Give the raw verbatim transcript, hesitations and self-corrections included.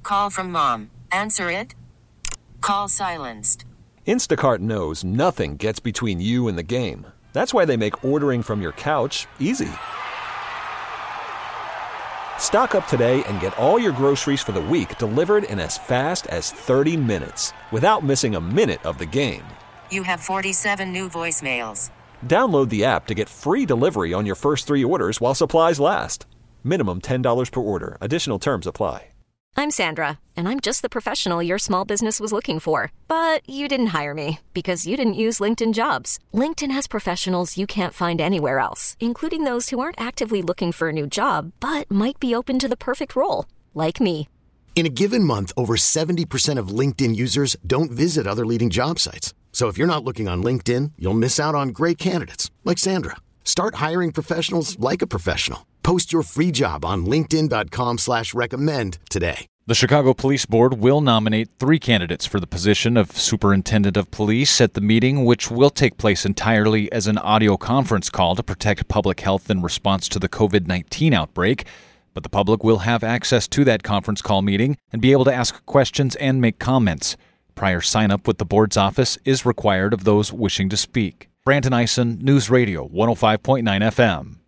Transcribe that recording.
call from mom. Answer it. Call silenced. Instacart knows nothing gets between you and the game. That's why they make ordering from your couch easy. Stock up today and get all your groceries for the week delivered in as fast as thirty minutes without missing a minute of the game. You have forty-seven new voicemails. Download the app to get free delivery on your first three orders while supplies last. Minimum ten dollars per order. Additional terms apply. I'm Sandra, and I'm just the professional your small business was looking for. But you didn't hire me because you didn't use LinkedIn Jobs. LinkedIn has professionals you can't find anywhere else, including those who aren't actively looking for a new job, but might be open to the perfect role, like me. In a given month, over seventy percent of LinkedIn users don't visit other leading job sites. So if you're not looking on LinkedIn, you'll miss out on great candidates like Sandra. Start hiring professionals like a professional. Post your free job on linkedin.com slash recommend today. The Chicago Police Board will nominate three candidates for the position of Superintendent of Police at the meeting, which will take place entirely as an audio conference call to protect public health in response to the covid nineteen outbreak. But the public will have access to that conference call meeting and be able to ask questions and make comments. Prior sign-up with the board's office is required of those wishing to speak. Brandon Eisen, News Radio one oh five point nine F M.